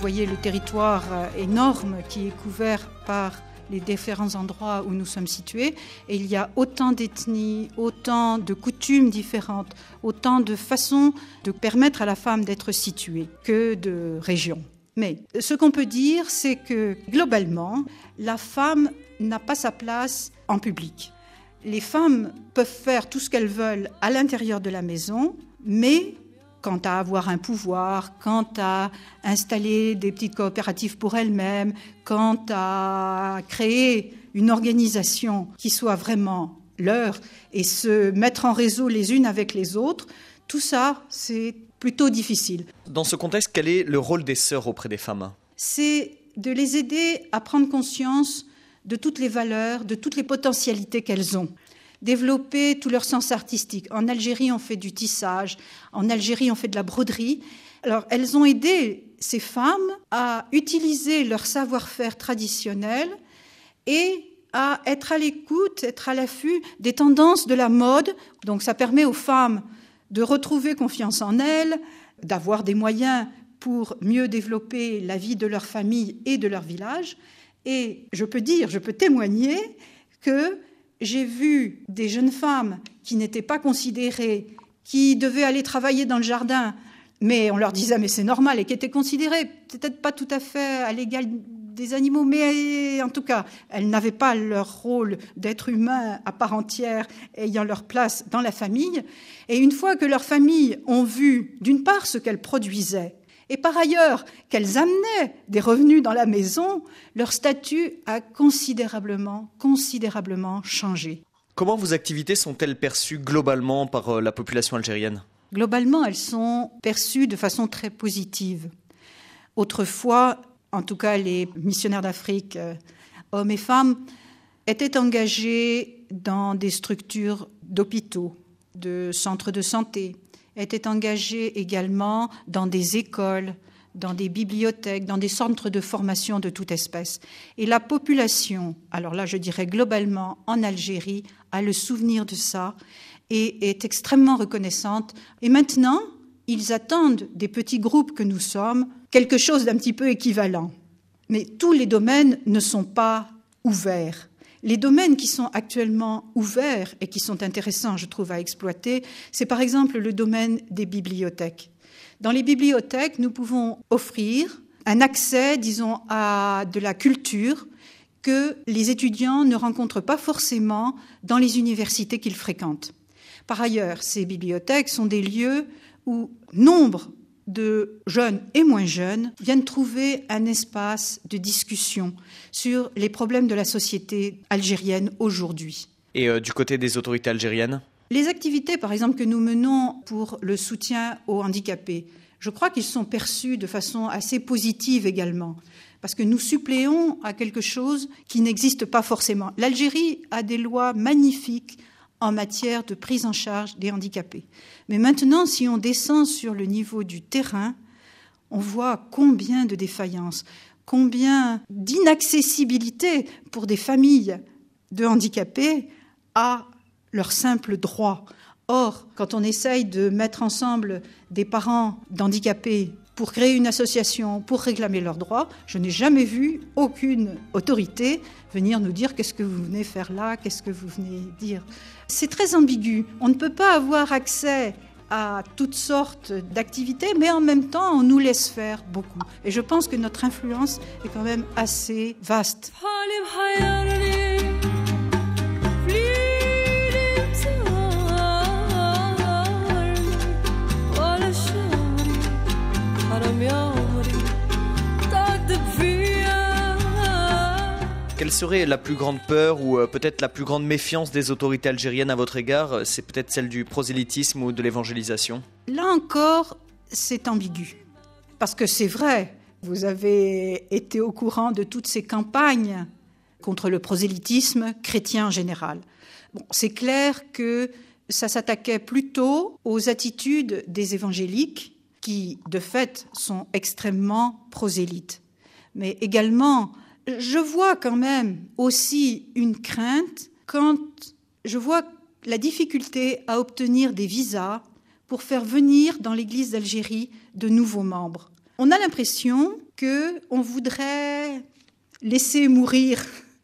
voyez le territoire énorme qui est couvert par les différents endroits où nous sommes situés. Et il y a autant d'ethnies, autant de coutumes différentes, autant de façons de permettre à la femme d'être située que de régions. Mais ce qu'on peut dire, c'est que globalement, la femme n'a pas sa place en public. Les femmes peuvent faire tout ce qu'elles veulent à l'intérieur de la maison, mais quant à avoir un pouvoir, quant à installer des petites coopératives pour elles-mêmes, quant à créer une organisation qui soit vraiment leur et se mettre en réseau les unes avec les autres, tout ça, c'est plutôt difficile. Dans ce contexte, quel est le rôle des sœurs auprès des femmes ? C'est de les aider à prendre conscience de toutes les valeurs, de toutes les potentialités qu'elles ont. Développer tout leur sens artistique. En Algérie, on fait du tissage. En Algérie, on fait de la broderie. Alors, elles ont aidé ces femmes à utiliser leur savoir-faire traditionnel et à être à l'écoute, être à l'affût des tendances de la mode. Donc, ça permet aux femmes de retrouver confiance en elles, d'avoir des moyens pour mieux développer la vie de leur famille et de leur village. Et je peux témoigner que j'ai vu des jeunes femmes qui n'étaient pas considérées, qui devaient aller travailler dans le jardin, mais on leur disait « mais c'est normal » et qui étaient considérées peut-être pas tout à fait à l'égal des animaux, mais en tout cas, elles n'avaient pas leur rôle d'être humain à part entière, ayant leur place dans la famille. Et une fois que leurs familles ont vu, d'une part, ce qu'elles produisaient, et par ailleurs, qu'elles amenaient des revenus dans la maison, leur statut a considérablement changé. Comment vos activités sont-elles perçues globalement par la population algérienne ? Globalement, elles sont perçues de façon très positive. Autrefois, en tout cas les missionnaires d'Afrique, hommes et femmes, étaient engagés dans des structures d'hôpitaux, de centres de santé, étaient engagés également dans des écoles, dans des bibliothèques, dans des centres de formation de toute espèce. Et la population, alors là je dirais globalement en Algérie, a le souvenir de ça et est extrêmement reconnaissante. Et maintenant, ils attendent des petits groupes que nous sommes, quelque chose d'un petit peu équivalent. Mais tous les domaines ne sont pas ouverts. Les domaines qui sont actuellement ouverts et qui sont intéressants, je trouve, à exploiter, c'est par exemple le domaine des bibliothèques. Dans les bibliothèques, nous pouvons offrir un accès, disons, à de la culture que les étudiants ne rencontrent pas forcément dans les universités qu'ils fréquentent. Par ailleurs, ces bibliothèques sont des lieux où nombre de jeunes et moins jeunes viennent trouver un espace de discussion sur les problèmes de la société algérienne aujourd'hui. Et du côté des autorités algériennes ? Les activités, par exemple, que nous menons pour le soutien aux handicapés, je crois qu'ils sont perçus de façon assez positive également, parce que nous suppléons à quelque chose qui n'existe pas forcément. L'Algérie a des lois magnifiques en matière de prise en charge des handicapés. Mais maintenant, si on descend sur le niveau du terrain, on voit combien de défaillances, combien d'inaccessibilité pour des familles de handicapés à leurs simples droits. Or, quand on essaye de mettre ensemble des parents d'handicapés pour créer une association, pour réclamer leurs droits, je n'ai jamais vu aucune autorité venir nous dire « qu'est-ce que vous venez faire là ? Qu'est-ce que vous venez dire ?» C'est très ambigu. On ne peut pas avoir accès à toutes sortes d'activités, mais en même temps, on nous laisse faire beaucoup. Et je pense que notre influence est quand même assez vaste. Quelle serait la plus grande peur ou peut-être la plus grande méfiance des autorités algériennes à votre égard ? C'est peut-être celle du prosélytisme ou de l'évangélisation ? Là encore, c'est ambigu. Parce que c'est vrai, vous avez été au courant de toutes ces campagnes contre le prosélytisme chrétien en général. Bon, c'est clair que ça s'attaquait plutôt aux attitudes des évangéliques qui, de fait, sont extrêmement prosélytes. Mais également, je vois quand même aussi une crainte quand je vois la difficulté à obtenir des visas pour faire venir dans l'Église d'Algérie de nouveaux membres. On a l'impression qu'on voudrait laisser mourir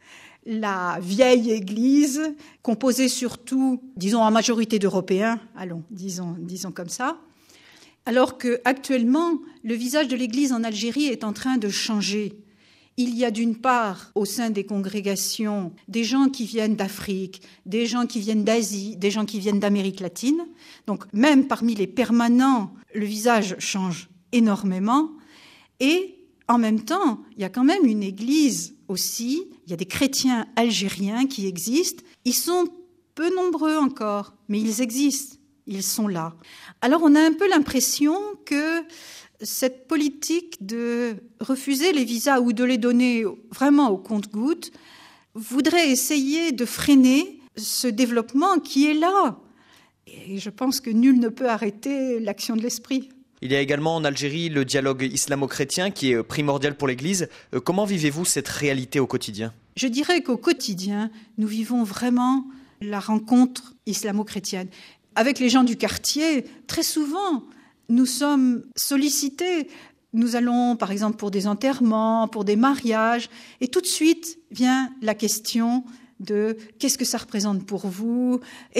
la vieille Église, composée surtout, disons, en majorité d'Européens, disons comme ça, alors qu'actuellement, le visage de l'Église en Algérie est en train de changer. Il y a d'une part, au sein des congrégations, des gens qui viennent d'Afrique, des gens qui viennent d'Asie, des gens qui viennent d'Amérique latine. Donc même parmi les permanents, le visage change énormément. Et en même temps, il y a quand même une Église aussi, il y a des chrétiens algériens qui existent. Ils sont peu nombreux encore, mais ils existent, ils sont là. Alors on a un peu l'impression que cette politique de refuser les visas ou de les donner vraiment au compte-gouttes voudrait essayer de freiner ce développement qui est là. Et je pense que nul ne peut arrêter l'action de l'esprit. Il y a également en Algérie le dialogue islamo-chrétien qui est primordial pour l'Église. Comment vivez-vous cette réalité au quotidien ? Je dirais qu'au quotidien, nous vivons vraiment la rencontre islamo-chrétienne. Avec les gens du quartier, très souvent, nous sommes sollicités. Nous allons, par exemple, pour des enterrements, pour des mariages, et tout de suite vient la question de qu'est-ce que ça représente pour vous,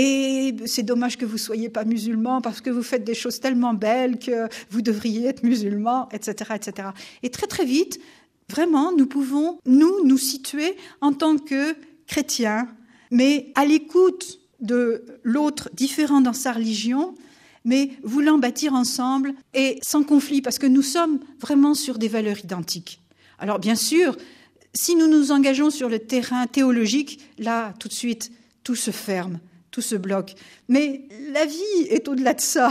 et c'est dommage que vous ne soyez pas musulman parce que vous faites des choses tellement belles que vous devriez être musulman, etc., etc. Et très très vite, vraiment, nous pouvons nous situer en tant que chrétiens, mais à l'écoute de l'autre différent dans sa religion, mais voulant bâtir ensemble et sans conflit, parce que nous sommes vraiment sur des valeurs identiques. Alors bien sûr, si nous nous engageons sur le terrain théologique, là, tout de suite, tout se ferme, tout se bloque. Mais la vie est au-delà de ça.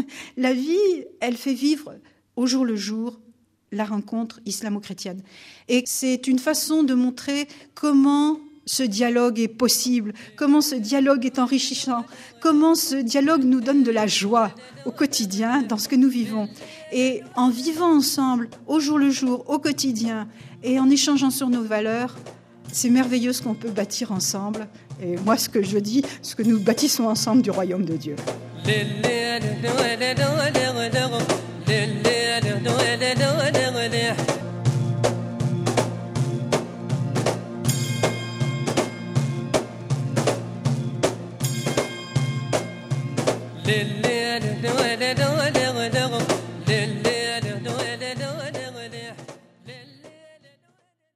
La vie, elle fait vivre au jour le jour la rencontre islamo-chrétienne. Et c'est une façon de montrer comment ce dialogue est possible, comment ce dialogue est enrichissant, comment ce dialogue nous donne de la joie au quotidien dans ce que nous vivons. Et en vivant ensemble, au jour le jour, au quotidien, et en échangeant sur nos valeurs, c'est merveilleux ce qu'on peut bâtir ensemble. Et moi, ce que je dis, ce que nous bâtissons ensemble du royaume de Dieu.